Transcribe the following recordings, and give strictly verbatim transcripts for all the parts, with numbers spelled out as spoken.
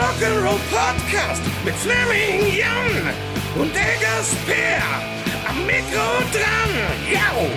Rock'n'Roll Podcast mit Fleming Jan und Eggers Per am Mikro dran. Yo!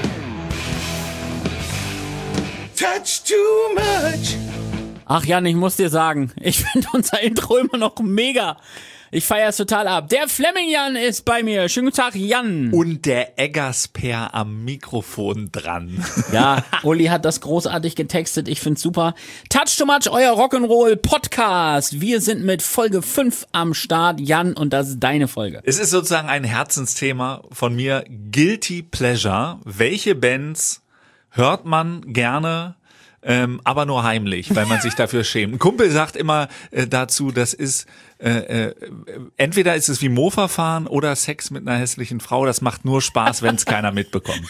Touch too much. Ach Jan, ich muss dir sagen, ich finde unser Intro immer noch mega. Ich feiere es total ab. Der Fleming Jan ist bei mir. Schönen guten Tag, Jan. Und der Eggers Per am Mikrofon dran. Ja, Uli hat das großartig getextet. Ich find's super. Touch too much, euer Rock'n'Roll Podcast. Wir sind mit Folge fünf am Start, Jan, und das ist deine Folge. Es ist sozusagen ein Herzensthema von mir. Guilty Pleasure. Welche Bands hört man gerne? Ähm, aber nur heimlich, weil man sich dafür schämt. Ein Kumpel sagt immer äh, dazu, das ist äh, äh, entweder ist es wie Mofa fahren oder Sex mit einer hässlichen Frau. Das macht nur Spaß, wenn es keiner mitbekommt.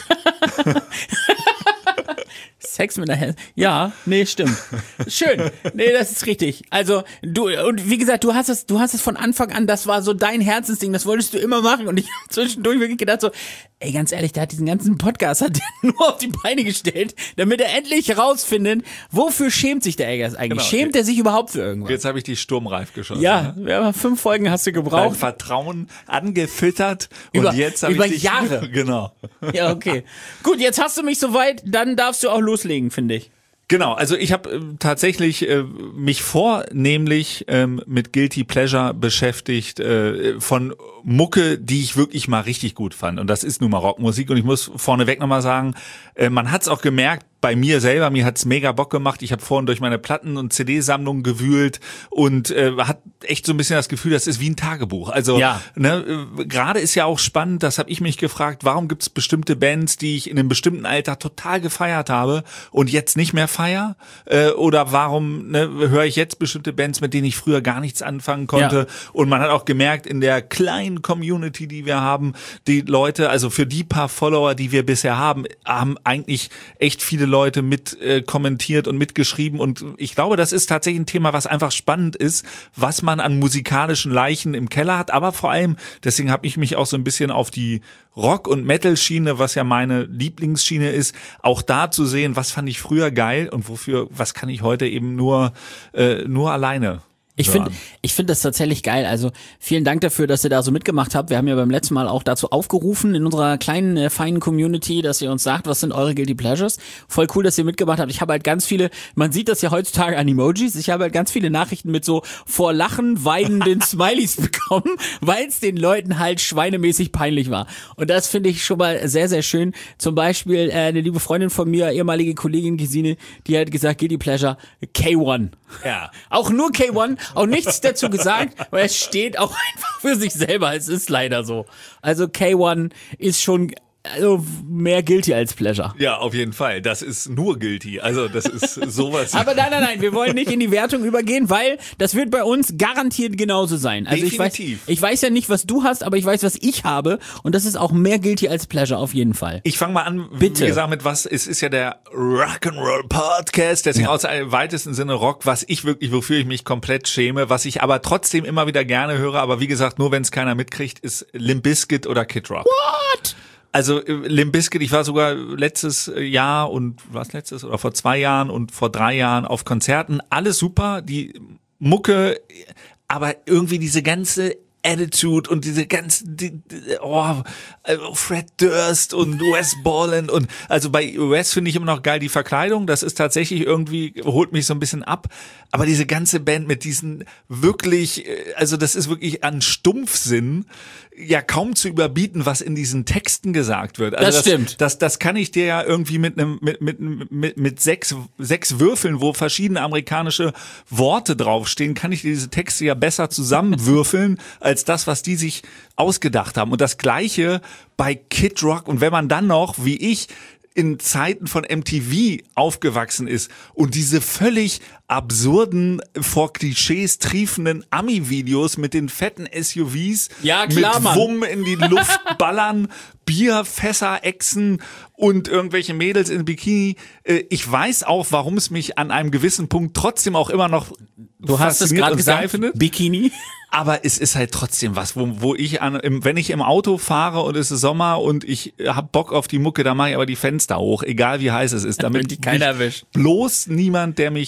Sex mit einer Hä- Ja, nee, stimmt. Schön. Nee, das ist richtig. Also, du, und wie gesagt, du hast es, du hast es von Anfang an, das war so dein Herzensding, das wolltest du immer machen. Und ich habe zwischendurch wirklich gedacht so, ey, ganz ehrlich, der hat diesen ganzen Podcast hat der nur auf die Beine gestellt, damit er endlich rausfindet, wofür schämt sich der Eggers eigentlich? Genau. Schämt er sich überhaupt für irgendwas? Jetzt habe ich die sturmreif geschossen. Ja, Ne? ja, fünf Folgen hast du Dein gebraucht. Vertrauen angefüttert und Über- jetzt habe über ich dich, Jahre. Genau. Ja, okay. Gut, jetzt hast du mich soweit, dann darfst du auch loslegen, finde ich. Genau, also ich habe äh, tatsächlich äh, mich vornehmlich ähm, mit Guilty Pleasure beschäftigt äh, von Mucke, die ich wirklich mal richtig gut fand. Und das ist nun mal Rockmusik. Und ich muss vorneweg nochmal sagen, äh, man hat es auch gemerkt, bei mir selber, mir hat's mega Bock gemacht. Ich habe vorhin durch meine Platten- und C D-Sammlung gewühlt und äh, hat echt so ein bisschen das Gefühl, das ist wie ein Tagebuch. Also Ja. ne, äh, gerade ist ja auch spannend, das habe ich mich gefragt, warum gibt's bestimmte Bands, die ich in einem bestimmten Alter total gefeiert habe und jetzt nicht mehr feier? Äh, oder warum ne, höre ich jetzt bestimmte Bands, mit denen ich früher gar nichts anfangen konnte? Ja. Und man hat auch gemerkt, in der kleinen Community, die wir haben, die Leute, also für die paar Follower, die wir bisher haben, haben eigentlich echt viele Leute mit äh, kommentiert und mitgeschrieben und ich glaube, das ist tatsächlich ein Thema, was einfach spannend ist, was man an musikalischen Leichen im Keller hat, aber vor allem, deswegen habe ich mich auch so ein bisschen auf die Rock- und Metal-Schiene, was ja meine Lieblingsschiene ist, auch da zu sehen, was fand ich früher geil und wofür, was kann ich heute eben nur äh, nur alleine. Ich finde, ich finde das tatsächlich geil. Also vielen Dank dafür, dass ihr da so mitgemacht habt. Wir haben ja beim letzten Mal auch dazu aufgerufen in unserer kleinen, äh, feinen Community, dass ihr uns sagt, was sind eure Guilty Pleasures. Voll cool, dass ihr mitgemacht habt. Ich habe halt ganz viele, man sieht das ja heutzutage an Emojis, ich habe halt ganz viele Nachrichten mit so vor Lachen weinenden Smileys bekommen, weil es den Leuten halt schweinemäßig peinlich war. Und das finde ich schon mal sehr, sehr schön. Zum Beispiel äh, eine liebe Freundin von mir, ehemalige Kollegin Gesine, die hat gesagt, Guilty Pleasure, K eins. Ja. Auch nur K eins, auch nichts dazu gesagt, weil es steht auch einfach für sich selber. Es ist leider so. Also K eins ist schon also mehr guilty als pleasure. Ja, auf jeden Fall. Das ist nur guilty. Also das ist sowas. Aber nein, nein, nein, wir wollen nicht in die Wertung übergehen, weil das wird bei uns garantiert genauso sein. Also Definitiv. Ich weiß, ich weiß ja nicht, was du hast, aber ich weiß, was ich habe und das ist auch mehr guilty als pleasure auf jeden Fall. Ich fange mal an, Bitte. wie gesagt, mit was, es ist ja der Rock'n'Roll Podcast, deswegen Ja. aus im weitesten Sinne Rock, was ich wirklich, wofür ich mich komplett schäme, was ich aber trotzdem immer wieder gerne höre, aber wie gesagt, nur wenn es keiner mitkriegt, ist Limp Bizkit oder Kid Rock. What? Also äh, Limp Bizkit, ich war sogar letztes Jahr und was letztes oder vor zwei Jahren und vor drei Jahren auf Konzerten, alles super, die Mucke, aber irgendwie diese ganze Attitude und diese ganzen, die, die, oh, Fred Durst und Wes Borland und also bei Wes finde ich immer noch geil die Verkleidung, das ist tatsächlich irgendwie, holt mich so ein bisschen ab, aber diese ganze Band mit diesen wirklich, also das ist wirklich an Stumpfsinn ja kaum zu überbieten, was in diesen Texten gesagt wird. Also Das das stimmt. Das, das kann ich dir ja irgendwie mit einem mit mit mit mit sechs sechs Würfeln, wo verschiedene amerikanische Worte draufstehen, kann ich dir diese Texte ja besser zusammenwürfeln als das, was die sich ausgedacht haben. Und das Gleiche bei Kid Rock. Und wenn man dann noch, wie ich, in Zeiten von M T V aufgewachsen ist und diese völlig absurden, vor Klischees triefenden Ami-Videos mit den fetten S U Vs, Ja, klar, mit Mann. Wumm in die Luft ballern, Bierfässer ächzen und irgendwelche Mädels in Bikini. Äh, Ich weiß auch, warum es mich an einem gewissen Punkt trotzdem auch immer noch Du hast es fasziniert gerade und geil gesagt, findet. Bikini. Aber es ist halt trotzdem was, wo, wo ich an, im, wenn ich im Auto fahre und es ist Sommer und ich hab Bock auf die Mucke, dann mache ich aber die Fenster hoch, egal wie heiß es ist, damit die keiner mich erwischt. bloß niemand, der mich kennt,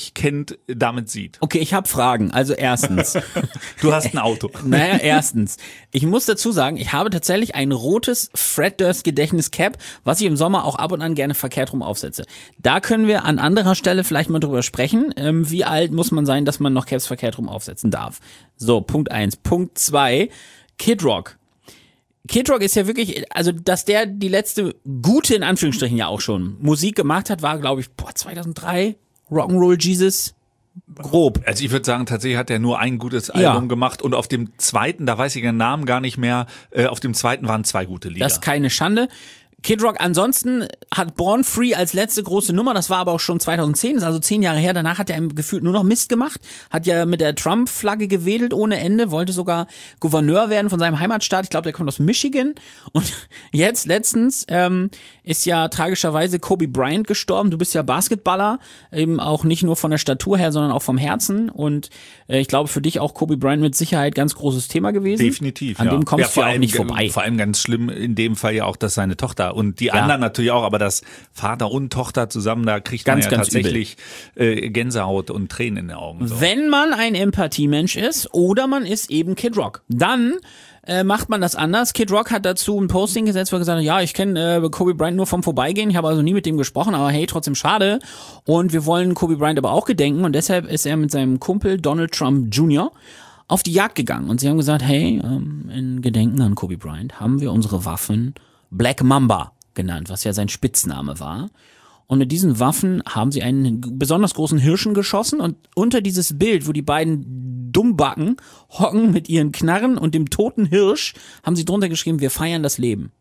Welt damit sieht. Okay, ich habe Fragen. Also erstens. Du hast ein Auto. Naja, erstens. Ich muss dazu sagen, ich habe tatsächlich ein rotes Fred Durst Gedächtnis-Cap, was ich im Sommer auch ab und an gerne verkehrt rum aufsetze. Da können wir an anderer Stelle vielleicht mal drüber sprechen. Ähm, wie alt muss man sein, dass man noch Caps verkehrt rum aufsetzen darf? So, Punkt eins. Punkt zwei. Kid Rock. Kid Rock ist ja wirklich, also dass der die letzte gute, in Anführungsstrichen ja auch schon, Musik gemacht hat, war glaube ich, boah, zweitausenddrei, Rock'n'Roll Jesus, grob. Also ich würde sagen, tatsächlich hat er nur ein gutes Album Ja. gemacht und auf dem zweiten, da weiß ich den Namen gar nicht mehr, äh, auf dem zweiten waren zwei gute Lieder. Das ist keine Schande. Kid Rock ansonsten hat Born Free als letzte große Nummer, das war aber auch schon zweitausendzehn, ist also zehn Jahre her, danach hat er im Gefühl nur noch Mist gemacht, hat ja mit der Trump-Flagge gewedelt ohne Ende, wollte sogar Gouverneur werden von seinem Heimatstaat, ich glaube, der kommt aus Michigan und jetzt letztens ähm, ist ja tragischerweise Kobe Bryant gestorben, du bist ja Basketballer, eben auch nicht nur von der Statur her, sondern auch vom Herzen und äh, ich glaube für dich auch Kobe Bryant mit Sicherheit ganz großes Thema gewesen. Definitiv, An ja. dem kommst ja, du vor ja auch allem, nicht vorbei. Vor allem ganz schlimm in dem Fall ja auch, dass seine Tochter und die anderen natürlich auch, aber dass Vater und Tochter zusammen, da kriegt Ganz, man ja ganz tatsächlich äh, Gänsehaut und Tränen in den Augen. So. Wenn man ein Empathiemensch ist oder man ist eben Kid Rock, dann äh, macht man das anders. Kid Rock hat dazu ein Posting gesetzt, wo er gesagt hat, ja, ich kenne äh, Kobe Bryant nur vom Vorbeigehen, ich habe also nie mit dem gesprochen, aber hey, trotzdem schade. Und wir wollen Kobe Bryant aber auch gedenken und deshalb ist er mit seinem Kumpel Donald Trump Junior auf die Jagd gegangen. Und sie haben gesagt, hey, ähm, in Gedenken an Kobe Bryant haben wir unsere Waffen Black Mamba genannt, was ja sein Spitzname war. Und mit diesen Waffen haben sie einen besonders großen Hirschen geschossen und unter dieses Bild, wo die beiden Dummbacken hocken mit ihren Knarren und dem toten Hirsch, haben sie drunter geschrieben, wir feiern das Leben.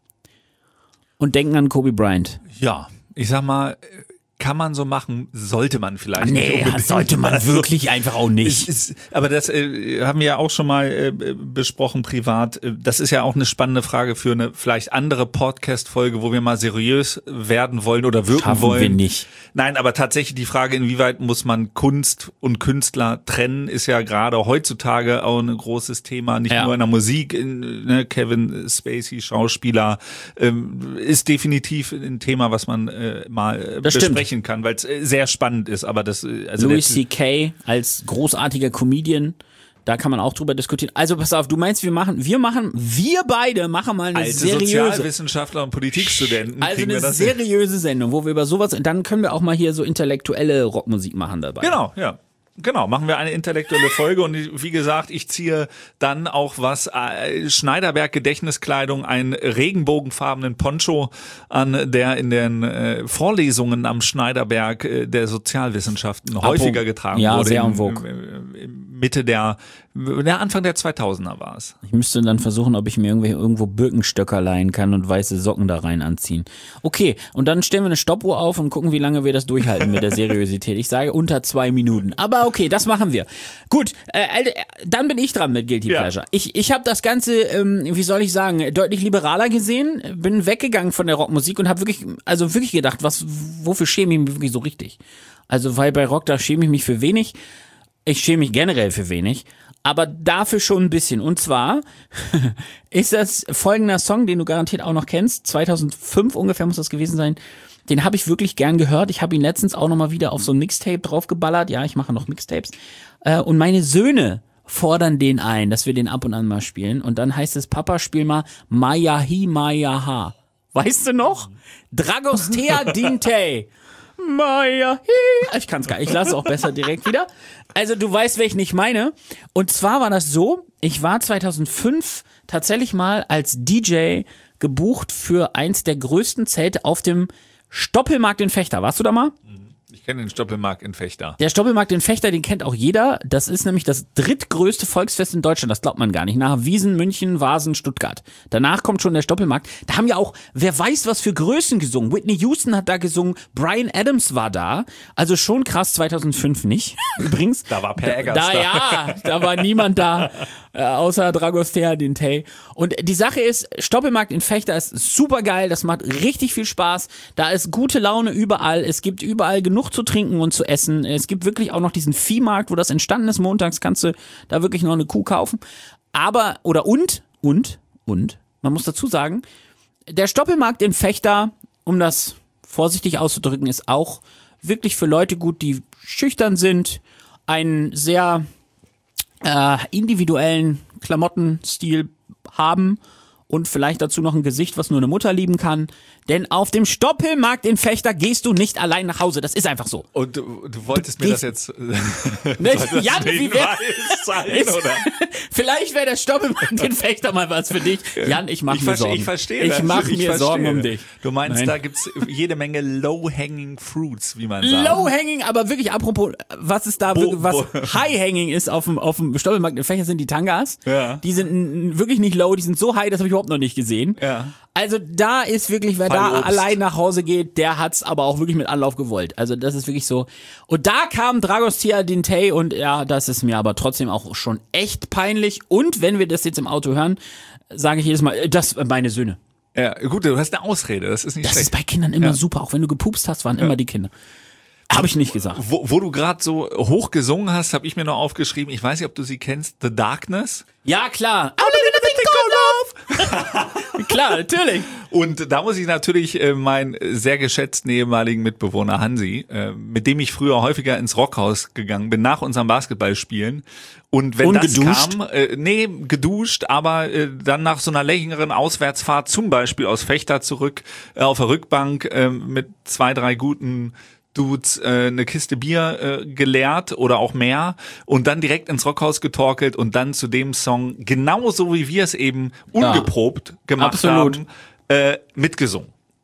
Und denken an Kobe Bryant. Ja, ich sag mal, kann man so machen, sollte man vielleicht nicht Nee, unbedingt. das sollte man Also, wirklich einfach auch nicht. Es ist, aber das äh, haben wir ja auch schon mal äh, besprochen privat. Das ist ja auch eine spannende Frage für eine vielleicht andere Podcast-Folge, wo wir mal seriös werden wollen oder wirken Schaffen wollen. wir nicht. Nein, aber tatsächlich die Frage, inwieweit muss man Kunst und Künstler trennen, ist ja gerade heutzutage auch ein großes Thema. Nicht Ja. nur in der Musik, in, ne, Kevin Spacey, Schauspieler, ähm, ist definitiv ein Thema, was man äh, mal äh, Das stimmt. besprechen kann, weil es äh, sehr spannend ist. Aber das, äh, also Louis der- C K als großartiger Comedian, da kann man auch drüber diskutieren. Also pass auf, du meinst, wir machen, wir machen, wir beide machen mal eine alte seriöse, Sozialwissenschaftler und Politikstudenten also kriegen wir eine das hin. seriöse Sendung, wo wir über sowas, dann können wir auch mal hier so intellektuelle Rockmusik machen dabei. Genau, ja. Genau, machen wir eine intellektuelle Folge und wie gesagt, ich ziehe dann auch was, äh, Schneiderberg Gedächtniskleidung, einen regenbogenfarbenen Poncho an, der in den äh, Vorlesungen am Schneiderberg äh, der Sozialwissenschaften häufiger getragen ja, wurde. sehr en in, vogue. in, in Mitte der, der Anfang der zweitausender war es. Ich müsste dann versuchen, ob ich mir irgendwie irgendwo Birkenstöcker leihen kann und weiße Socken da rein anziehen. Okay, und dann stellen wir eine Stoppuhr auf und gucken, wie lange wir das durchhalten mit der Seriosität. Ich sage unter zwei Minuten. Aber okay, das machen wir. Gut, äh, äh, dann bin ich dran mit Guilty Ja. Pleasure. Ich, ich habe das Ganze, ähm, wie soll ich sagen, deutlich liberaler gesehen, bin weggegangen von der Rockmusik und habe wirklich, also wirklich gedacht, was, wofür schäme ich mich wirklich so richtig? Also, weil bei Rock, da schäme ich mich für wenig. Ich schäme mich generell für wenig, aber dafür schon ein bisschen. Und zwar ist das folgender Song, den du garantiert auch noch kennst. zweitausendfünf ungefähr muss das gewesen sein. Den habe ich wirklich gern gehört. Ich habe ihn letztens auch nochmal wieder auf so ein Mixtape draufgeballert. Ja, ich mache noch Mixtapes. Äh, und meine Söhne fordern den ein, dass wir den ab und an mal spielen. Und dann heißt es, Papa, spiel mal Maya Hi Maya Ha. Weißt du noch? Dragostea Dinte. Maya Hi. Ich kann's gar nicht. Ich lasse es auch besser direkt wieder. Also du weißt, welchen ich meine. Und zwar war das so, ich war zweitausendfünf tatsächlich mal als D J gebucht für eins der größten Zelte auf dem Stoppelmarkt in Vechta. Warst du da mal? Ich kenne den Stoppelmarkt in Vechta. Der Stoppelmarkt in Vechta, den kennt auch jeder. Das ist nämlich das drittgrößte Volksfest in Deutschland. Das glaubt man gar nicht. Nach Wiesn, München, Vasen, Stuttgart. Danach kommt schon der Stoppelmarkt. Da haben ja auch, wer weiß was für Größen gesungen. Whitney Houston hat da gesungen. Brian Adams war da. Also schon krass, zweitausendfünf nicht. Übrigens. Da war Per Eggers Da, da. ja, da war niemand da. Äh, außer Dragostea Dinte. Und die Sache ist, Stoppelmarkt in Vechta ist super geil, das macht richtig viel Spaß. Da ist gute Laune überall. Es gibt überall genug zu trinken und zu essen. Es gibt wirklich auch noch diesen Viehmarkt, wo das entstanden ist. Montags kannst du da wirklich noch eine Kuh kaufen. Aber, oder und, und, und, man muss dazu sagen, der Stoppelmarkt in Vechta, um das vorsichtig auszudrücken, ist auch wirklich für Leute gut, die schüchtern sind einen sehr äh, individuellen Klamottenstil haben und vielleicht dazu noch ein Gesicht, was nur eine Mutter lieben kann. Denn auf dem Stoppelmarkt in Fechter gehst du nicht allein nach Hause. Das ist einfach so. Und du, du wolltest Du mir das gehst- jetzt Ne, soll das Jan, ein wie wär- Hinweis sein, Ist- oder? Vielleicht wäre der Stoppelmarkt in Fechter mal was für dich. Jan, ich mach Ich, mir verste- Sorgen. ich verstehe Ich das. mach Ich mir verstehe. Sorgen um dich. Du meinst, Nein. da gibt's jede Menge low-hanging fruits, wie man sagt. Low-hanging, aber wirklich apropos, was ist da, Bo- wirklich, was bo- High-hanging ist auf dem, auf dem Stoppelmarkt in Fechter sind die Tangas. Ja. Die sind n- wirklich nicht low, die sind so high, das habe ich überhaupt noch nicht gesehen. Ja. Also da ist wirklich, wer da Fallobst. allein nach Hause geht, der hat's aber auch wirklich mit Anlauf gewollt. Also das ist wirklich so. Und da kam Dragostea Dintei und ja, das ist mir aber trotzdem auch schon echt peinlich. Und wenn wir das jetzt im Auto hören, sage ich jedes Mal, äh, das äh, meine Söhne. Ja, gut, du hast eine Ausrede, das ist nicht Das schlecht. ist bei Kindern immer Ja. super. Auch wenn du gepupst hast, waren immer die Kinder. Habe ich nicht gesagt. Wo, wo du gerade so hoch gesungen hast, habe ich mir noch aufgeschrieben, ich weiß nicht, ob du sie kennst, The Darkness. Ja, klar. Klar, natürlich. Und da muss ich natürlich äh, meinen sehr geschätzten ehemaligen Mitbewohner Hansi, äh, mit dem ich früher häufiger ins Rockhaus gegangen bin, nach unserem Basketballspielen. Und wenn das Ungeduscht? kam, äh, nee, geduscht, aber äh, dann nach so einer längeren Auswärtsfahrt, zum Beispiel aus Fechter zurück, äh, auf der Rückbank äh, mit zwei, drei guten Dudes äh, eine Kiste Bier äh, geleert oder auch mehr und dann direkt ins Rockhaus getorkelt und dann zu dem Song, genauso wie wir es eben ungeprobt gemacht absolut. haben, äh, mitgesungen.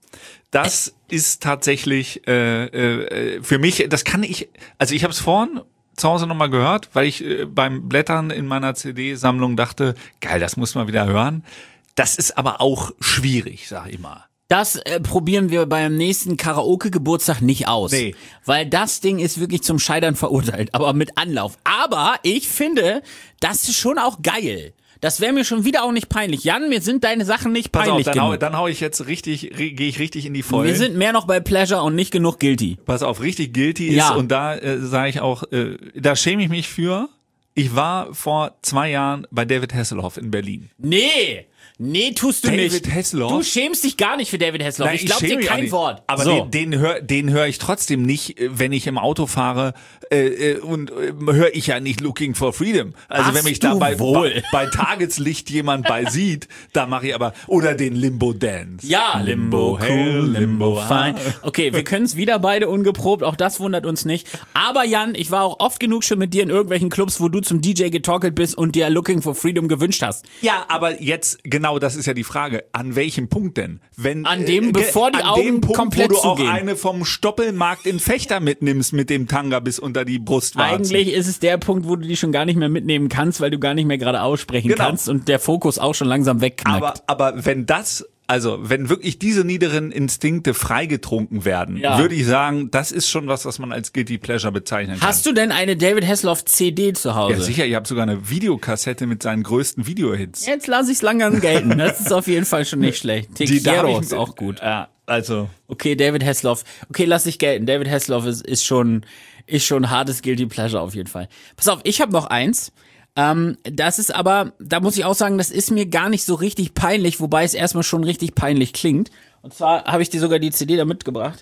Das ist tatsächlich äh, äh, für mich, das kann ich, also ich habe es vorhin zu Hause nochmal gehört, weil ich äh, beim Blättern in meiner C D-Sammlung dachte, geil, das muss man wieder hören. Das ist aber auch schwierig, sag ich mal. Das äh, probieren wir beim nächsten Karaoke-Geburtstag nicht aus. Nee. Weil das Ding ist wirklich zum Scheitern verurteilt, aber mit Anlauf. Aber ich finde, das ist schon auch geil. Das wäre mir schon wieder auch nicht peinlich. Jan, mir sind deine Sachen nicht Pass auf, peinlich dann hau, genug. dann hau ich jetzt richtig, gehe ich richtig in die Vollen. Wir sind mehr noch bei Pleasure und nicht genug Guilty. Pass auf, richtig guilty Ja. ist und da äh, sage ich auch, äh, da schäme ich mich für. Ich war vor zwei Jahren bei David Hasselhoff in Berlin. Nee, nee, tust du David nicht. Hasselhoff? Du schämst dich gar nicht für David Hasselhoff. Nein, ich glaube schäme dir mich auch kein nicht. Wort. Aber so. den, den höre den hör ich trotzdem nicht, äh, wenn ich im Auto fahre äh, äh, und äh, höre ich ja nicht Looking for Freedom. Also Ach wenn mich da du bei, wohl. bei, bei Tageslicht jemand bei sieht, da mache ich aber, oder den Limbo Dance. Ja, Limbo cool, Limbo fine. Okay, wir können es wieder beide ungeprobt, auch das wundert uns nicht. Aber Jan, ich war auch oft genug schon mit dir in irgendwelchen Clubs, wo du zum D J getorkelt bist und dir Looking for Freedom gewünscht hast. Ja, aber jetzt, genau das ist ja die Frage, an welchem Punkt denn? Wenn, An dem, äh, bevor die an Augen dem Punkt, komplett wo du auch zugehen. eine vom Stoppelmarkt in Fechter mitnimmst mit dem Tanga bis unter die Brustwarzen. Eigentlich ist es der Punkt, wo du die schon gar nicht mehr mitnehmen kannst, weil du gar nicht mehr gerade aussprechen Genau. kannst und der Fokus auch schon langsam wegknackt. Aber, aber wenn das, also wenn wirklich diese niederen Instinkte freigetrunken werden, Ja. würde ich sagen, das ist schon was, was man als Guilty Pleasure bezeichnen kann. Hast du denn eine David Hasselhoff C D zu Hause? Ja, sicher, ich habe sogar eine Videokassette mit seinen größten Videohits. Jetzt lasse ich es langsam gelten. Das ist auf jeden Fall schon nicht schlecht. da hab Tequiero ich- ist auch gut. Ja, also. Okay, David Hasselhoff. Okay, lass ich gelten. David Hasselhoff ist, ist schon, ist schon ein hartes Guilty Pleasure auf jeden Fall. Pass auf, ich habe noch eins. Ähm, das ist aber, da muss ich auch sagen, das ist mir gar nicht so richtig peinlich, wobei es erstmal schon richtig peinlich klingt. Und zwar habe ich dir sogar die C D da mitgebracht.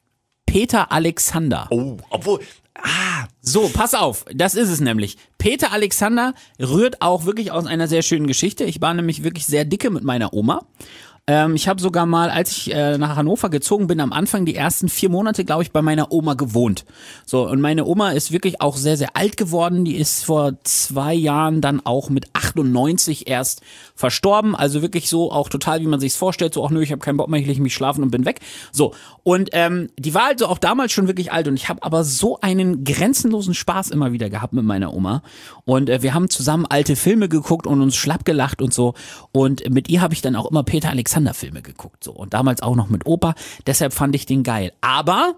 Peter Alexander. Oh, obwohl, ah, So, pass auf, das ist es nämlich. Peter Alexander rührt auch wirklich aus einer sehr schönen Geschichte. Ich war nämlich wirklich sehr dicke mit meiner Oma. Ähm, ich habe sogar mal, als ich äh, nach Hannover gezogen bin, am Anfang die ersten vier Monate, glaube ich, bei meiner Oma gewohnt. So, und meine Oma ist wirklich auch sehr, sehr alt geworden. Die ist vor zwei Jahren dann auch mit achtundneunzig erst verstorben. Also wirklich so auch total, wie man sich's vorstellt. So, auch nö, ich habe keinen Bock mehr, ich lege mich schlafen und bin weg. So, und ähm, die war also auch damals schon wirklich alt. Und ich habe aber so einen grenzenlosen Spaß immer wieder gehabt mit meiner Oma. Und äh, wir haben zusammen alte Filme geguckt und uns schlapp gelacht und so. Und mit ihr habe ich dann auch immer Peter Alexander Filme geguckt, so, und damals auch noch mit Opa, deshalb fand ich den geil. Aber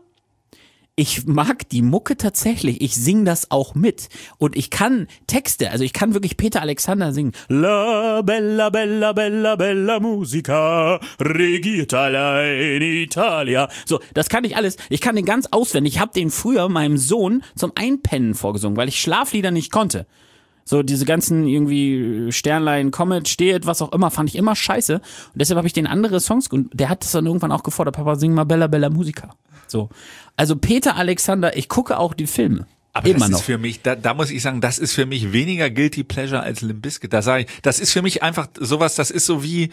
ich mag die Mucke tatsächlich, ich sing das auch mit und ich kann Texte, also ich kann wirklich Peter Alexander singen. La bella bella bella bella musica regiert allein Italia. So, das kann ich alles. Ich kann den ganz auswendig. Ich habe den früher meinem Sohn zum Einpennen vorgesungen, weil ich Schlaflieder nicht konnte. So diese ganzen irgendwie Sternlein, Comet, Steht, was auch immer, fand ich immer scheiße. Und deshalb habe ich den andere Songs, und der hat das dann irgendwann auch gefordert, Papa, sing mal Bella Bella Musica. So. Also Peter Alexander, ich gucke auch die Filme. Aber Immer das noch. ist für mich, da, da muss ich sagen, das ist für mich weniger Guilty Pleasure als Limp Bizkit. Da sage ich, das ist für mich einfach sowas, das ist so wie,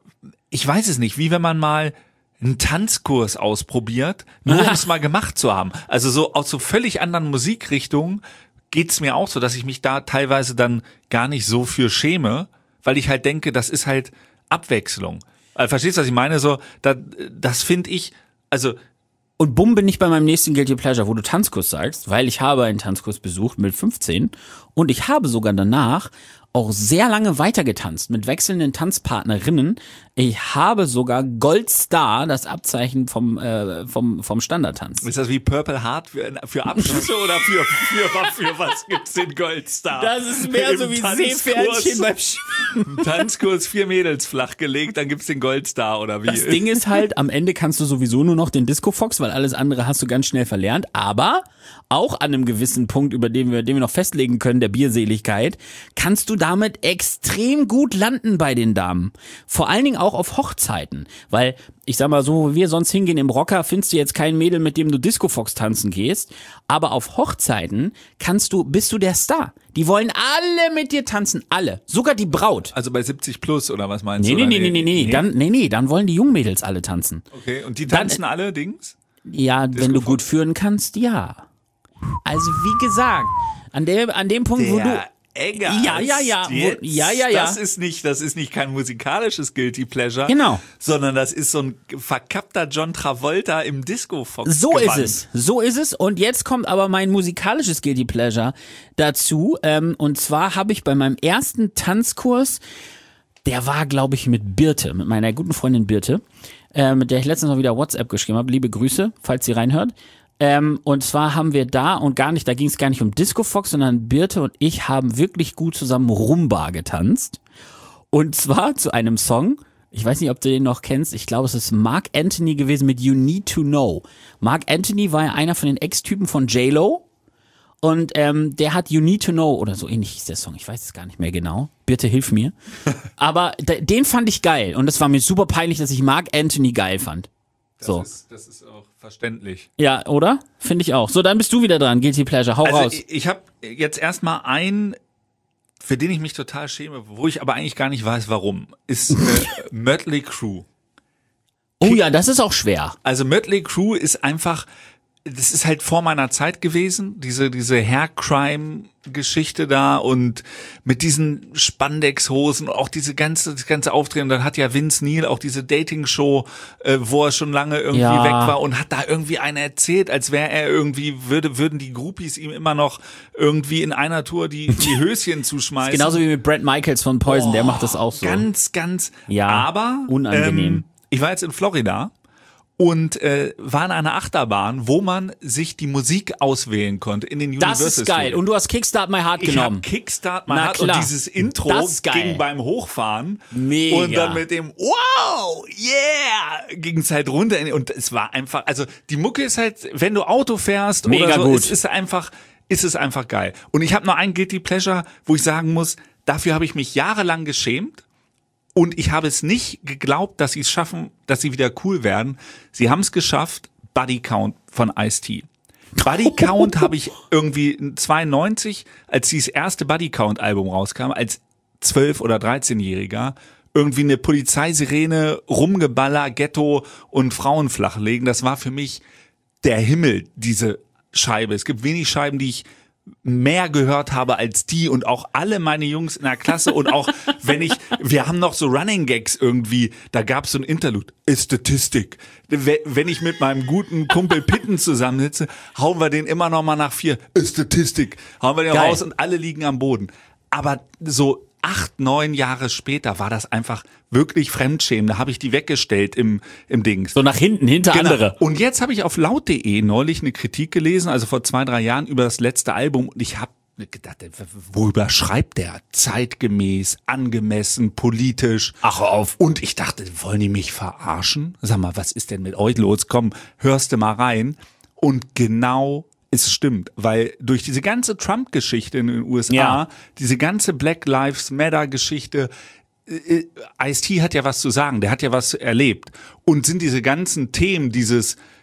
ich weiß es nicht, wie wenn man mal einen Tanzkurs ausprobiert, nur um es mal gemacht zu haben. Also so aus so völlig anderen Musikrichtungen geht's mir auch so, dass ich mich da teilweise dann gar nicht so für schäme, weil ich halt denke, das ist halt Abwechslung. Also, verstehst du, was ich meine? So, da, das finde ich, also Und bumm bin ich bei meinem nächsten Guilty Pleasure, wo du Tanzkurs sagst, weil ich habe einen Tanzkurs besucht mit fünfzehn und ich habe sogar danach auch sehr lange weitergetanzt mit wechselnden Tanzpartnerinnen. Ich habe sogar Gold Star, das Abzeichen vom äh, vom vom Standardtanz. ist das wie Purple Heart für, für Abschlüsse oder für, für, für, für was gibt's den Gold Star? Das ist mehr Im so wie Tanzkurs. Seepferdchen beim Sch Im Tanzkurs vier Mädels flachgelegt, dann gibt's den Gold Star oder wie? Das Ding ist halt, am Ende kannst du sowieso nur noch den Disco Fox, weil alles andere hast du ganz schnell verlernt. Aber auch an einem gewissen Punkt, über den wir, den wir noch festlegen können, der Bierseligkeit, kannst du damit extrem gut landen bei den Damen. Vor allen Dingen auch auf Hochzeiten. Weil, ich sag mal so, wo wir sonst hingehen im Rocker, findest du jetzt kein Mädel, mit dem du Disco Fox tanzen gehst. Aber auf Hochzeiten kannst du, bist du der Star. Die wollen alle mit dir tanzen. Alle. Sogar die Braut. Also bei siebzig plus oder was meinst Nee, du? nee, nee, nee, nee, nee, dann, nee, nee, dann wollen die Jungmädels alle tanzen. Okay, und die tanzen Dann- alle Dings? Ja, wenn du Fox? gut führen kannst, ja. Also wie gesagt, an der, an dem Punkt, wo du, Egger. Ja, ja, ja, wo- Jetzt, ja, ja, ja. Das ist nicht, das ist nicht kein musikalisches Guilty Pleasure. Genau. Sondern das ist so ein verkappter John Travolta im Disco Fox. so ist Gewand. es, so ist es. Und jetzt kommt aber mein musikalisches Guilty Pleasure dazu. Ähm, und zwar habe ich bei meinem ersten Tanzkurs, der war, glaube ich, mit Birte, mit meiner guten Freundin Birte, äh, mit der ich letztens noch wieder WhatsApp geschrieben habe. Liebe Grüße, falls sie reinhört. Ähm, und zwar haben wir da und gar nicht, da ging es gar nicht um Disco Fox, sondern Birte und ich haben wirklich gut zusammen Rumba getanzt. Und zwar zu einem Song, ich weiß nicht, ob du den noch kennst, ich glaube, es ist Mark Anthony gewesen mit You Need to Know. Mark Anthony war ja einer von den Ex-Typen von J-Lo und ähm, der hat You Need to Know oder so ähnlich hieß der Song, ich weiß es gar nicht mehr genau. Bitte hilf mir. Aber d- den fand ich geil und es war mir super peinlich, dass ich Mark Anthony geil fand. Das, So. ist, das ist auch verständlich. Ja, oder? Finde ich auch. So, dann bist du wieder dran. Guilty Pleasure, hau Also raus. ich, ich habe jetzt erstmal einen, für den ich mich total schäme, wo ich aber eigentlich gar nicht weiß, warum, ist äh, Mötley Crüe. Oh ja, das ist auch schwer. Also Mötley Crüe ist einfach, das ist halt vor meiner Zeit gewesen, diese diese Hair-Crime-Geschichte da und mit diesen Spandex-Hosen, auch diese ganze das ganze Auftreten. Dann hat ja Vince Neil auch diese Dating-Show, äh, wo er schon lange irgendwie Ja. weg war und hat da irgendwie eine erzählt, als wäre er irgendwie, würde würden die Groupies ihm immer noch irgendwie in einer Tour die, die Höschen zuschmeißen. Genauso wie mit Brad Michaels von Poison, der macht das auch so. Ganz, ganz. Ja, aber unangenehm. Ähm, ich war jetzt in Florida und äh, war in einer Achterbahn, wo man sich die Musik auswählen konnte in den Universal Das ist geil. Studios. Und du hast Kickstart My Heart Ich genommen. habe Kickstart My Na Heart und klar. dieses Intro Das ist geil. ging beim Hochfahren. Mega. Und dann mit dem Wow, yeah, ging es halt runter. in- Und es war einfach, also die Mucke ist halt, wenn du Auto fährst Mega oder so, gut. es ist einfach, ist es einfach geil. Und ich habe noch ein Guilty Pleasure, wo ich sagen muss, dafür habe ich mich jahrelang geschämt. Und ich habe es nicht geglaubt, dass sie es schaffen, dass sie wieder cool werden. Sie haben es geschafft, Buddy Count von Ice-T. Buddy Count habe ich irgendwie zweiundneunzig, als dieses erste Buddy Count Album rauskam, als zwölf- oder dreizehnjähriger, irgendwie eine Polizeisirene, Rumgeballer, Ghetto und Frauen flachlegen. Das war für mich der Himmel, diese Scheibe. Es gibt wenig Scheiben, die ich mehr gehört habe als die und auch alle meine Jungs in der Klasse und auch wenn ich, wir haben noch so Running Gags irgendwie, da gab es so ein Interlude, ist Statistik. Wenn ich mit meinem guten Kumpel Pitten zusammensitze, hauen wir den immer noch mal nach vier, ist Statistik, hauen wir den Geil. raus und alle liegen am Boden. Aber so acht, neun Jahre später war das einfach wirklich Fremdschämen. Da habe ich die weggestellt im, im Dings. So nach hinten, hinter Genau. andere. Und jetzt habe ich auf laut punkt de neulich eine Kritik gelesen, also vor zwei, drei Jahren, über das letzte Album. Und ich habe gedacht, worüber schreibt der? Zeitgemäß, angemessen, politisch. Ach, hör auf. Und ich dachte, wollen die mich verarschen? Sag mal, was ist denn mit euch los? Komm, hörst du mal rein. Und genau es stimmt, weil durch diese ganze Trump-Geschichte in den U S A, Ja. diese ganze Black Lives Matter-Geschichte, äh, Ice-T hat ja was zu sagen, der hat ja was erlebt. Und sind diese ganzen Themen, dieses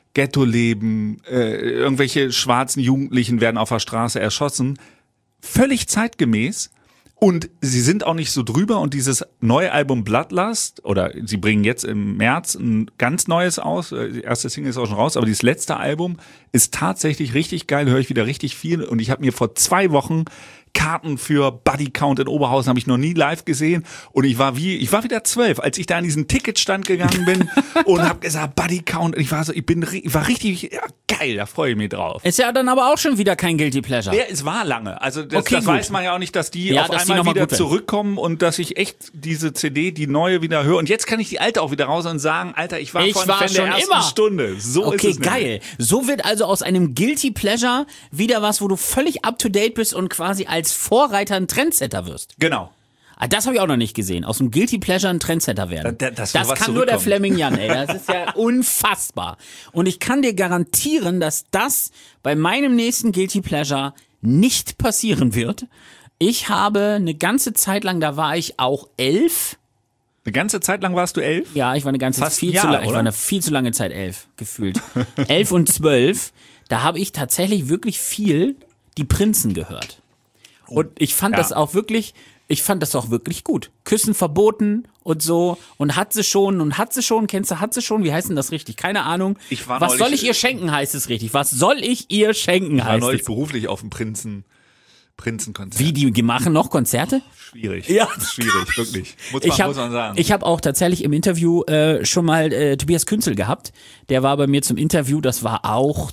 Ghetto-Leben, äh, irgendwelche schwarzen Jugendlichen werden auf der Straße erschossen. Völlig zeitgemäß. Und sie sind auch nicht so drüber und dieses neue Album Bloodlust, oder sie bringen jetzt im März ein ganz neues aus, die erste Single ist auch schon raus, aber dieses letzte Album ist tatsächlich richtig geil, höre ich wieder richtig viel und ich habe mir vor zwei Wochen Karten für Buddy Count in Oberhausen habe ich noch nie live gesehen und ich war wie ich war wieder zwölf, als ich da an diesen Ticketstand gegangen bin und habe gesagt Buddy Count und ich war so ich bin ich war richtig ja, geil, da freue ich mich drauf. Ist ja dann aber auch schon wieder kein Guilty Pleasure. Ja, es war lange. Also das, okay, das weiß man ja auch nicht, dass die ja, auf dass einmal die wieder zurückkommen und dass ich echt diese C D, die neue wieder höre und jetzt kann ich die alte auch wieder raus und sagen, Alter, ich war ich von war Fan schon der ersten immer. Stunde. So okay, ist es geil. nämlich. So wird also aus einem Guilty Pleasure wieder was, wo du völlig up to date bist und quasi als Vorreiter ein Trendsetter wirst. Genau. Ah, das habe ich auch noch nicht gesehen. Aus dem Guilty Pleasure ein Trendsetter werden. Da- das das wird was kann nur der zurückkommen. Fleming Jan, ey. Das ist ja unfassbar. Und ich kann dir garantieren, dass das bei meinem nächsten Guilty Pleasure nicht passieren wird. Ich habe eine ganze Zeit lang, da war ich auch elf. Eine ganze Zeit lang warst du elf? Ja, ich war eine ganze Fast viel ein Jahr, zu lang, ich oder? war eine viel zu lange Zeit elf, gefühlt. elf und zwölf, da habe ich tatsächlich wirklich viel die Prinzen gehört. Und ich fand Ja. das auch wirklich, ich fand das auch wirklich gut. Küssen verboten und so und hat sie schon und hat sie schon, kennst du, hat sie schon, wie heißt denn das richtig? Keine Ahnung. Ich war Was neulich- soll ich ihr schenken, heißt es richtig. Was soll ich ihr schenken, Ich war heißt neulich es. beruflich auf dem Prinzen, Prinzenkonzert. Wie, die machen noch Konzerte? Schwierig. Ja. Schwierig, wirklich. Muss man, Ich habe muss man sagen. ich hab auch tatsächlich im Interview äh, schon mal äh, Tobias Künzel gehabt. Der war bei mir zum Interview, das war auch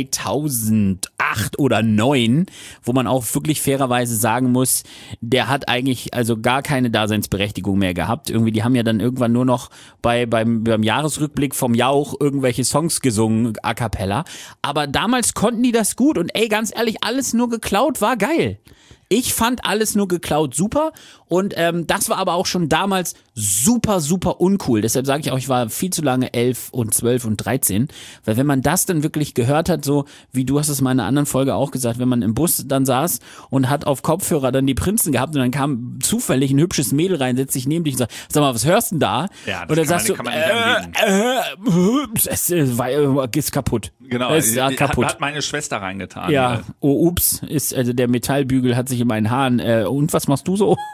zweitausendacht oder neun, wo man auch wirklich fairerweise sagen muss, der hat eigentlich also gar keine Daseinsberechtigung mehr gehabt. Irgendwie, die haben ja dann irgendwann nur noch bei beim, beim Jahresrückblick vom Jauch irgendwelche Songs gesungen, a cappella. Aber damals konnten die das gut und ey, ganz ehrlich, alles nur geklaut war geil. Ich fand alles nur geklaut super und ähm, das war aber auch schon damals super, super uncool. Deshalb sage ich auch, ich war viel zu lange elf und zwölf und dreizehn, weil wenn man das dann wirklich gehört hat, so wie du hast es mal in einer anderen Folge auch gesagt, wenn man im Bus dann saß und hat auf Kopfhörer dann die Prinzen gehabt und dann kam zufällig ein hübsches Mädel rein, setzt sich neben dich und sagt, sag mal, was hörst du denn da? Ja, das und dann kann sagst man- du, kann man nicht äh, äh, es ist, äh, ist kaputt. Genau, Es ist ja die- kaputt. Hat, hat meine Schwester reingetan. Ja, oh ups, ist also der Metallbügel hat sich in meinen Haaren. Äh, und was machst du so?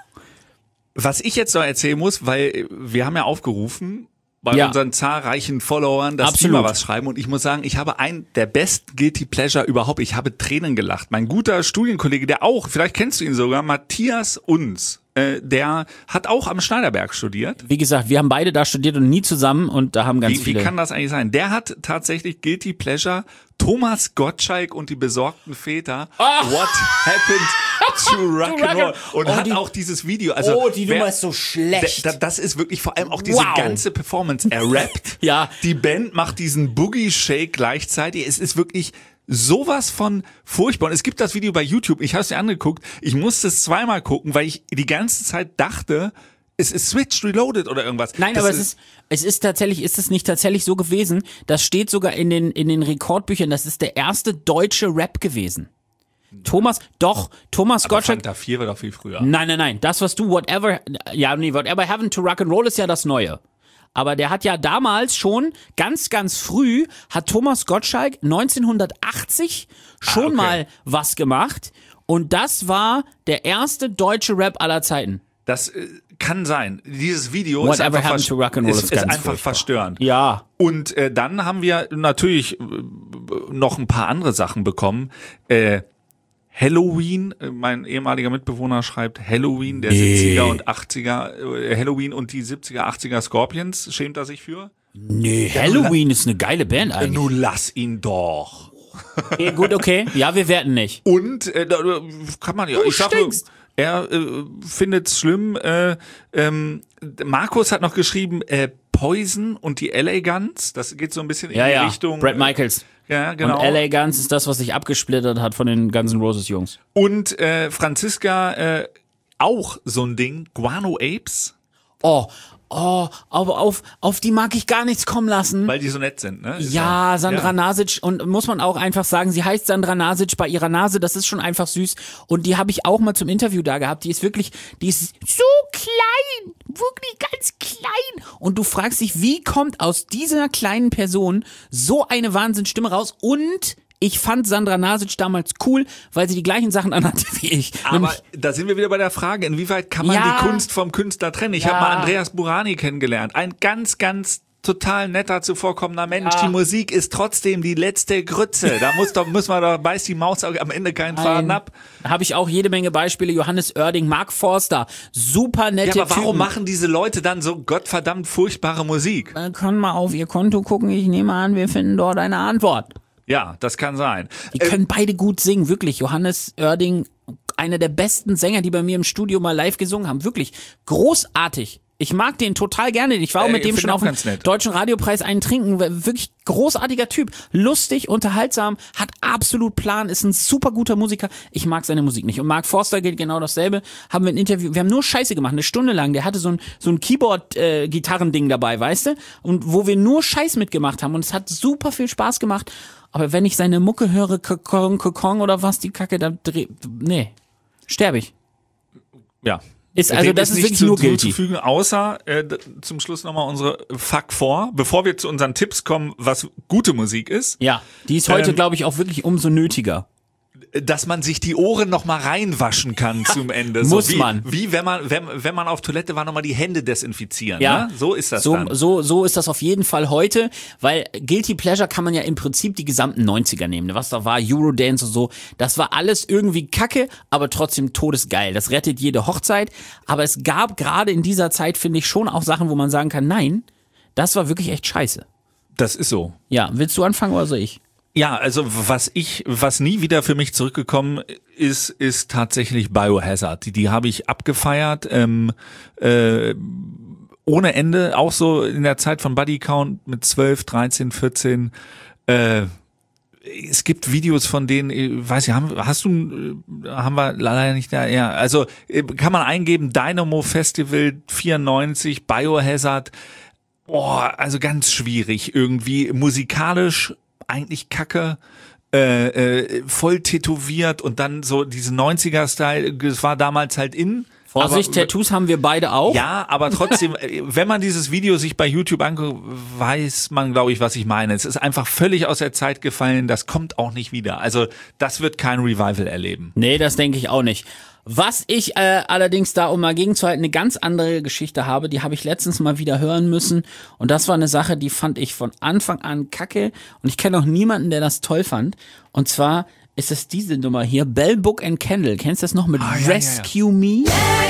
Was ich jetzt noch erzählen muss, weil wir haben ja aufgerufen bei Ja. unseren zahlreichen Followern, dass Absolut. die mal was schreiben und ich muss sagen, ich habe einen der besten Guilty Pleasure überhaupt. Ich habe Tränen gelacht. Mein guter Studienkollege, der auch, vielleicht kennst du ihn sogar, Matthias Uns, äh, der hat auch am Schneiderberg studiert. Wie gesagt, wir haben beide da studiert und nie zusammen und da haben ganz Wie, wie viele. kann das eigentlich sein? Der hat tatsächlich Guilty Pleasure Thomas Gottschalk und die besorgten Väter. What happened to Rock'n'Roll? Und Oh, hat die- auch dieses Video. Also Oh, die Nummer wer- ist so schlecht. Da- Das ist wirklich vor allem auch diese Wow. ganze Performance. Er rappt. Ja. Die Band macht diesen Boogie Shake gleichzeitig. Es ist wirklich sowas von furchtbar. Und es gibt das Video bei YouTube. Ich habe es mir angeguckt. Ich musste es zweimal gucken, weil ich die ganze Zeit dachte, es ist Switch Reloaded oder irgendwas. Nein, Das aber es ist, es ist tatsächlich, ist es nicht tatsächlich so gewesen. Das steht sogar in den, in den Rekordbüchern. Das ist der erste deutsche Rap gewesen. Thomas, doch, Thomas aber Gottschalk. Fanta vier war doch viel früher. Nein, nein, nein. Das, was du, whatever, ja, nee, whatever happened to Rock'n'Roll ist ja das Neue. Aber der hat ja damals schon, ganz, ganz früh, hat Thomas Gottschalk neunzehnhundertachtzig schon Ah, okay. mal was gemacht. Und das war der erste deutsche Rap aller Zeiten. Das äh, kann sein. Dieses Video Whatever ist einfach, happened to Rock'n'Roll ist, ist ist ganz einfach furchtbar. verstörend. Ja. Und äh, dann haben wir natürlich äh, noch ein paar andere Sachen bekommen. Äh, Halloween, äh, mein ehemaliger Mitbewohner schreibt Halloween, der Nee. siebziger und achtziger, äh, Halloween und die siebziger, achtziger Scorpions, schämt er sich für? Nee, Halloween ist eine geile Band Äh, eigentlich. nun lass ihn doch. Okay, gut, okay. Ja, wir werten nicht. Und äh, da da kann man ja, Du ich sage, stinkst. er äh, findet's schlimm. Äh, ähm, Markus hat noch geschrieben, äh, Poison und die L A Guns, das geht so ein bisschen Ja, in die ja. Richtung. Brad Michaels. Äh, ja, genau. Und L A Guns ist das, was sich abgesplittert hat von den Guns N' Roses Jungs. Und äh, Franziska, äh, auch so ein Ding, Guano Apes. Oh, oh, aber auf, auf die mag ich gar nichts kommen lassen. Weil die so nett sind, ne? Ist Ja, Sandra ja. Nasic, und muss man auch einfach sagen, sie heißt Sandra Nasic bei ihrer Nase, das ist schon einfach süß. Und die habe ich auch mal zum Interview da gehabt. Die ist wirklich, die ist so klein, wirklich ganz klein. Und du fragst dich, wie kommt aus dieser kleinen Person so eine Wahnsinnsstimme raus? Und ich fand Sandra Nasic damals cool, weil sie die gleichen Sachen anhatte wie ich. Aber Nämlich, da sind wir wieder bei der Frage, inwieweit kann man Ja. die Kunst vom Künstler trennen? Ich Ja. habe mal Andreas Burani kennengelernt. Ein ganz, ganz total netter, zuvorkommender Mensch. Ja. Die Musik ist trotzdem die letzte Grütze. Da muss doch, müssen wir doch, beißt die Maus am Ende keinen Faden ab. habe ich auch jede Menge Beispiele. Johannes Oerding, Mark Forster, super nette Ja, aber warum Typen. machen diese Leute dann so gottverdammt furchtbare Musik? Wir können mal auf ihr Konto gucken. Ich nehme an, wir finden dort eine Antwort. Ja, das kann sein. Die können beide gut singen, wirklich. Johannes Oerding, einer der besten Sänger, die bei mir im Studio mal live gesungen haben. Wirklich großartig. Ich mag den total gerne. Ich war auch Äh, mit dem find schon auch auf dem ganz nett. Deutschen Radiopreis einen trinken. Wirklich großartiger Typ. Lustig, unterhaltsam, hat absolut Plan, ist ein super guter Musiker. Ich mag seine Musik nicht. Und Mark Forster geht genau dasselbe. Haben wir ein Interview, wir haben nur Scheiße gemacht, eine Stunde lang. Der hatte so ein, so ein Keyboard-Gitarrending dabei, weißt du? Und wo wir nur Scheiß mitgemacht haben. Und es hat super viel Spaß gemacht. Aber wenn ich seine Mucke höre, Kokong, Kokong oder was, die Kacke, da dreh, nee, sterbe ich. Ja. Ist, also Dem das ist nicht wirklich zu, nur guilty. zuzufügen, außer äh, d- zum Schluss nochmal unsere Fuck vor, bevor wir zu unseren Tipps kommen, was gute Musik ist, Ja, die ist heute, Ähm, glaube ich, auch wirklich umso nötiger. dass man sich die Ohren nochmal reinwaschen kann zum Ende. Muss so wie, man. Wie wenn man, wenn, wenn man auf Toilette war, nochmal die Hände desinfizieren. Ja, Ne? So ist das so, dann. so so ist das auf jeden Fall heute, weil Guilty Pleasure kann man ja im Prinzip die gesamten neunziger nehmen. Was da war, Eurodance und so, das war alles irgendwie Kacke, aber trotzdem todesgeil. Das rettet jede Hochzeit, aber es gab gerade in dieser Zeit, finde ich, schon auch Sachen, wo man sagen kann, nein, das war wirklich echt scheiße. Das ist so. Ja, willst du anfangen oder soll ich? Ja, also was ich, was nie wieder für mich zurückgekommen ist, ist tatsächlich Biohazard. Die, die habe ich abgefeiert, ähm, äh, ohne Ende, auch so in der Zeit von Buddy Count mit zwölf, dreizehn, vierzehn. Äh, es gibt Videos von denen, ich weiß ich, haben, hast du, haben wir leider nicht da, ja, also kann man eingeben, Dynamo Festival vierundneunzig, Biohazard, boah, also ganz schwierig irgendwie, musikalisch eigentlich kacke, äh, äh, voll tätowiert und dann so diese neunziger-Style, das war damals halt in. Vorsicht, aber, Tattoos haben wir beide auch. Ja, aber trotzdem, wenn man dieses Video sich bei YouTube anguckt, weiß man, glaube ich, was ich meine. Es ist einfach völlig aus der Zeit gefallen, das kommt auch nicht wieder. Also das wird kein Revival erleben. Nee, das denke ich auch nicht. Was ich äh, allerdings da, um mal gegenzuhalten, eine ganz andere Geschichte habe, die habe ich letztens mal wieder hören müssen. Und das war eine Sache, die fand ich von Anfang an kacke. Und ich kenne auch niemanden, der das toll fand. Und zwar ist es diese Nummer hier, Bell, Book and Candle. Kennst du das noch mit Ah, ja, ja, Rescue Me?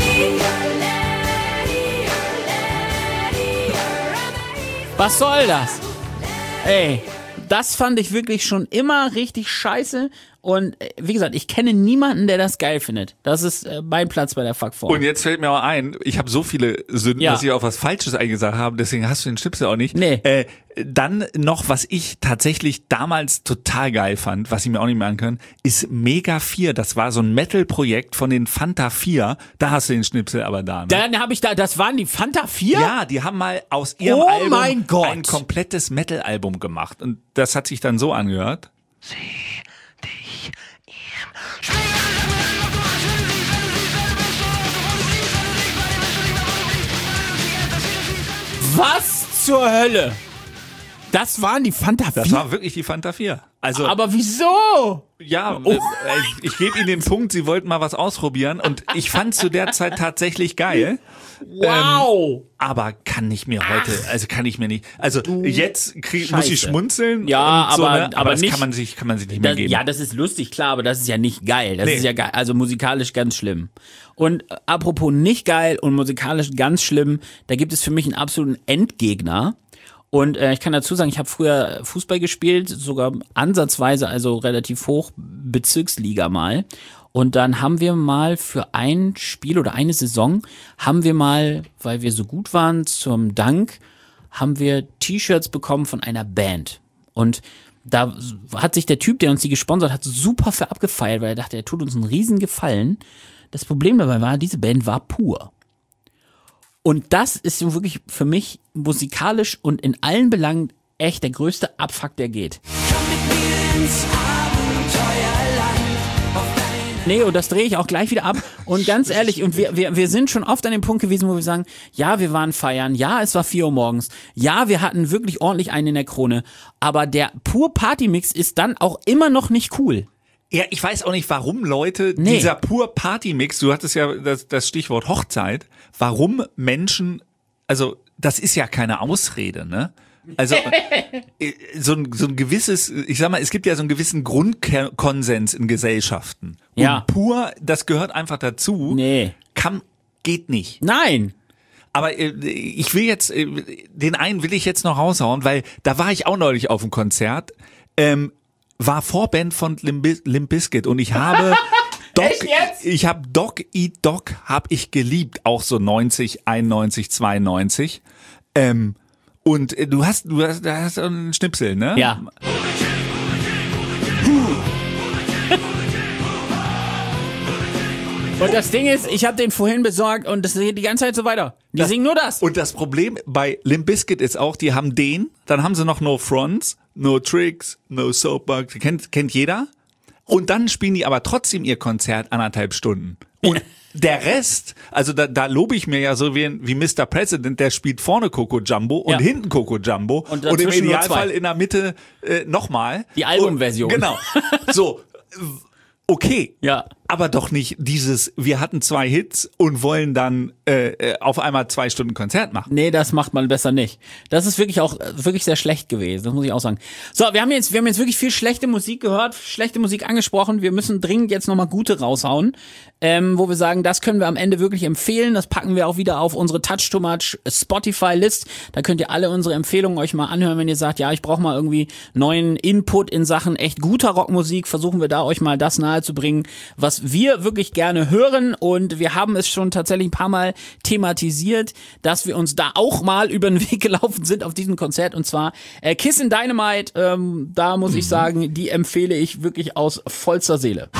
Was soll das? Ey, das fand ich wirklich schon immer richtig scheiße. Und äh, wie gesagt, ich kenne niemanden, der das geil findet. Das ist äh, mein Platz bei der Fuckform. Und jetzt fällt mir auch ein, ich habe so viele Sünden, Ja. dass ich auch was Falsches eingesagt habe, deswegen hast du den Schnipsel auch nicht. Nee. Äh, dann noch, was ich tatsächlich damals total geil fand, was ich mir auch nicht mehr ankönnen, ist Mega vier. Das war so ein Metal-Projekt von den Fanta vier. Da hast du den Schnipsel aber da. Ne? Dann habe ich da, das waren die Fanta vier? Ja, die haben mal aus ihrem Oh Album mein Gott. ein komplettes Metal-Album gemacht. Und das hat sich dann so angehört. Was zur Hölle? Das waren die Fanta vier? Das war wirklich die Fanta vier. Also, Aber wieso? ja, äh, ich gebe Ihnen den Punkt, Sie wollten mal was ausprobieren und ich fand zu der Zeit tatsächlich geil. Wow. Aber kann ich mir heute, also kann ich mir nicht, also jetzt krieg, muss ich Scheiße. schmunzeln. Ja, und so, aber- ne? aber aber das nicht- kann man sich, kann man sich nicht mehr Das, geben. ja, das ist lustig, klar, aber das ist ja nicht geil. Das Nee. ist ja geil, also musikalisch ganz schlimm. Und äh, apropos nicht geil und musikalisch ganz schlimm, da gibt es für mich einen absoluten Endgegner. Und äh, ich kann dazu sagen, ich habe früher Fußball gespielt, sogar ansatzweise, also relativ hoch, Bezirksliga mal. Und dann haben wir mal für ein Spiel oder eine Saison, haben wir mal, weil wir so gut waren, zum Dank, haben wir T-Shirts bekommen von einer Band. Und da hat sich der Typ, der uns die gesponsert hat, super für abgefeiert, weil er dachte, er tut uns einen riesen Gefallen. Das Problem dabei war, diese Band war pur. Und das ist wirklich für mich musikalisch und in allen Belangen echt der größte Abfuck, der geht. Komm mit mir ins Abenteuerland. Nee, und das drehe ich auch gleich wieder ab. Und ganz ehrlich, und wir, wir, wir sind schon oft an dem Punkt gewesen, wo wir sagen, ja, wir waren feiern, ja, es war vier Uhr morgens, ja, wir hatten wirklich ordentlich einen in der Krone, aber der pur Partymix ist dann auch immer noch nicht cool. Ja, ich weiß auch nicht, warum Leute, Nee. dieser pur Partymix, du hattest ja das, das Stichwort Hochzeit, warum Menschen, also das ist ja keine Ausrede, ne? Also äh, so ein, so ein gewisses, ich sag mal, es gibt ja so einen gewissen Grundkonsens in Gesellschaften. Und Ja. pur, das gehört einfach dazu. Nee. Kann, geht nicht. Nein. Aber äh, ich will jetzt, äh, den einen will ich jetzt noch raushauen, weil da war ich auch neulich auf dem Konzert, ähm, war Vorband von Limp, Biz- Limp Bizkit und ich habe Doc, Echt jetzt? ich habe Doc Eat Dog hab ich geliebt, auch so neunzig, einundneunzig, zweiundneunzig. Ähm, und äh, du hast, du hast, da hast du einen Schnipsel, ne? Ja. Und das Ding ist, ich habe den vorhin besorgt und das geht die ganze Zeit so weiter. Die Das- singen nur das. Und das Problem bei Limp Bizkit ist auch, die haben den, dann haben sie noch No Fronts, No Tricks, No Soapbox, kennt, kennt jeder. Und dann spielen die aber trotzdem ihr Konzert anderthalb Stunden. Und der Rest, also da, da lobe ich mir ja so wie, wie Mister President, der spielt vorne Coco Jumbo und Ja. hinten Coco Jumbo Und und im dazwischen nur Idealfall zwei. in der Mitte äh, nochmal. Die Albumversion. Und- Genau. So, okay. Ja. Aber doch nicht dieses, wir hatten zwei Hits und wollen dann äh, äh, auf einmal zwei Stunden Konzert machen. Nee, das macht man besser nicht. Das ist wirklich auch äh, wirklich sehr schlecht gewesen, das muss ich auch sagen. So, wir haben jetzt wir haben jetzt wirklich viel schlechte Musik gehört, schlechte Musik angesprochen. Wir müssen dringend jetzt nochmal gute raushauen, ähm, wo wir sagen, das können wir am Ende wirklich empfehlen. Das packen wir auch wieder auf unsere Touch Too Much Spotify List. Da könnt ihr alle unsere Empfehlungen euch mal anhören, wenn ihr sagt, ja, ich brauche mal irgendwie neuen Input in Sachen echt guter Rockmusik. Versuchen wir da euch mal das nahezubringen, was wir wirklich gerne hören, und wir haben es schon tatsächlich ein paar Mal thematisiert, dass wir uns da auch mal über den Weg gelaufen sind auf diesem Konzert, und zwar äh, Kiss in Dynamite. Ähm, da muss ich sagen, die empfehle ich wirklich aus vollster Seele.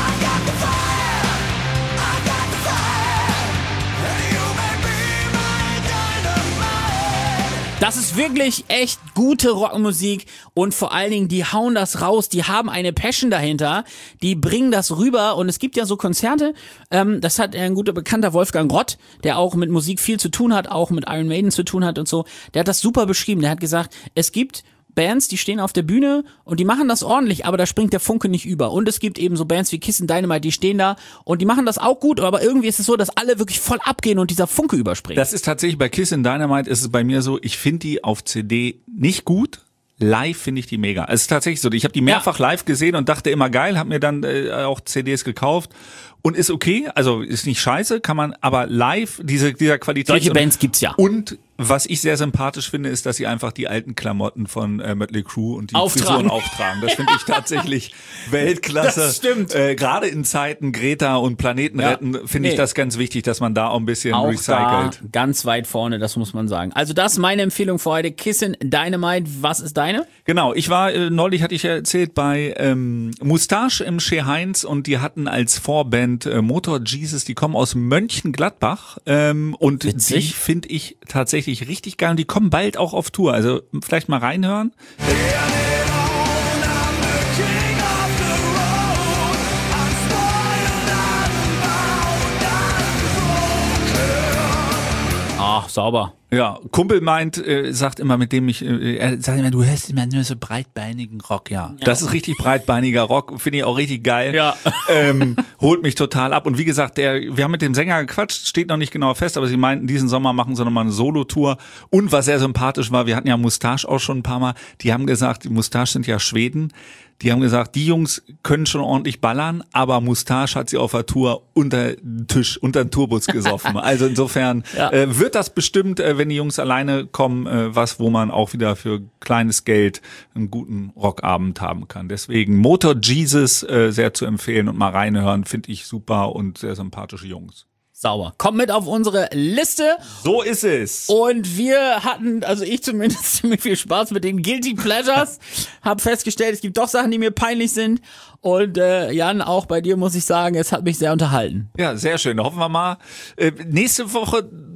Das ist wirklich echt gute Rockmusik, und vor allen Dingen, die hauen das raus, die haben eine Passion dahinter, die bringen das rüber, und es gibt ja so Konzerte, ähm, das hat ein guter Bekannter, Wolfgang Rott, der auch mit Musik viel zu tun hat, auch mit Iron Maiden zu tun hat und so, der hat das super beschrieben, der hat gesagt, es gibt Bands, die stehen auf der Bühne und die machen das ordentlich, aber da springt der Funke nicht über. Und es gibt eben so Bands wie Kiss in Dynamite, die stehen da und die machen das auch gut, aber irgendwie ist es so, dass alle wirklich voll abgehen und dieser Funke überspringt. Das ist tatsächlich bei Kiss in Dynamite ist es bei mir so, ich finde die auf C D nicht gut. Live finde ich die mega. Es ist tatsächlich so, ich habe die mehrfach live gesehen und dachte immer geil, habe mir dann äh, auch C Ds gekauft und ist okay, also ist nicht scheiße, kann man, aber live diese dieser Qualität. Solche Bands gibt's ja. Und was ich sehr sympathisch finde, ist, dass sie einfach die alten Klamotten von äh, Mötley Crüe und die Auftragen. Frisuren auftragen. Das finde ich tatsächlich Weltklasse. Das stimmt. Äh, Gerade in Zeiten Greta und Planeten Ja. retten finde ich Nee. das ganz wichtig, dass man da auch ein bisschen Auch recycelt. da ganz weit vorne, das muss man sagen. Also das ist meine Empfehlung für heute, Kiss in Dynamite. Was ist deine? Genau, ich war, äh, neulich hatte ich ja erzählt, bei ähm, Moustache im Chez Heinz, und die hatten als Vorband äh, Motor Jesus, die kommen aus Mönchengladbach, ähm, und Witzig. die finde ich tatsächlich richtig geil, und die kommen bald auch auf Tour, also vielleicht mal reinhören. Ach, sauber. Ja, Kumpel meint, äh, sagt immer, mit dem ich, äh, er sagt immer, du hörst immer nur so breitbeinigen Rock, ja. Das ist richtig breitbeiniger Rock, finde ich auch richtig geil. Ja. Ähm, holt mich total ab. Und wie gesagt, der, wir haben mit dem Sänger gequatscht, steht noch nicht genau fest, aber sie meinten, diesen Sommer machen sie nochmal eine Solo-Tour. Und was sehr sympathisch war, wir hatten ja Moustache auch schon ein paar Mal, die haben gesagt, die Moustache sind ja Schweden. Die haben gesagt, die Jungs können schon ordentlich ballern, aber Moustache hat sie auf der Tour unter den Tisch, unter den Turbus gesoffen. Also insofern Ja. äh, wird das bestimmt, äh, wenn die Jungs alleine kommen, äh, was, wo man auch wieder für kleines Geld einen guten Rockabend haben kann. Deswegen Motor Jesus äh, sehr zu empfehlen und mal reinhören, finde ich super, und sehr sympathische Jungs. Sauber. Kommt mit auf unsere Liste. So ist es. Und wir hatten, also ich zumindest, ziemlich viel Spaß mit den Guilty Pleasures. Hab festgestellt, es gibt doch Sachen, die mir peinlich sind. Und äh, Jan, auch bei dir muss ich sagen, es hat mich sehr unterhalten. Ja, sehr schön. Hoffen wir mal. Äh, nächste Woche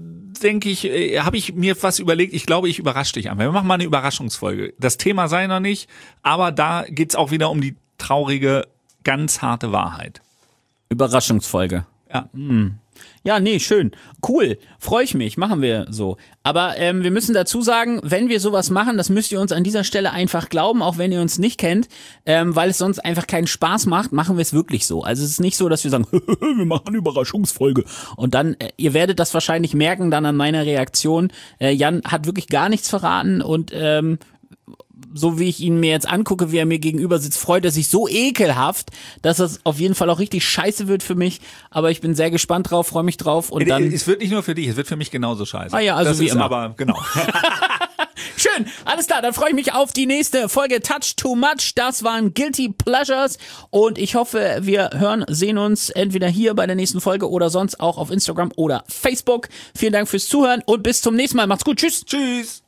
denke ich, äh, habe ich mir was überlegt. Ich glaube, ich überrasche dich einfach. Wir machen mal eine Überraschungsfolge. Das Thema sei noch nicht, aber da geht's auch wieder um die traurige, ganz harte Wahrheit. Überraschungsfolge. Ja. Hm. Ja, nee, schön. Cool. Freue ich mich. Machen wir so. Aber ähm, wir müssen dazu sagen, wenn wir sowas machen, das müsst ihr uns an dieser Stelle einfach glauben, auch wenn ihr uns nicht kennt, ähm, weil es sonst einfach keinen Spaß macht, machen wir es wirklich so. Also es ist nicht so, dass wir sagen, wir machen eine Überraschungsfolge. Und dann, äh, ihr werdet das wahrscheinlich merken dann an meiner Reaktion. Äh, Jan hat wirklich gar nichts verraten und ähm, so wie ich ihn mir jetzt angucke, wie er mir gegenüber sitzt, freut er sich so ekelhaft, dass das auf jeden Fall auch richtig scheiße wird für mich. Aber ich bin sehr gespannt drauf, freue mich drauf. Und dann es wird nicht nur für dich, es wird für mich genauso scheiße. Ah ja, also das wie ist immer. Aber genau. Schön, alles klar, dann freue ich mich auf die nächste Folge Touch Too Much. Das waren Guilty Pleasures und ich hoffe, wir hören, sehen uns entweder hier bei der nächsten Folge oder sonst auch auf Instagram oder Facebook. Vielen Dank fürs Zuhören und bis zum nächsten Mal. Macht's gut, tschüss. Tschüss.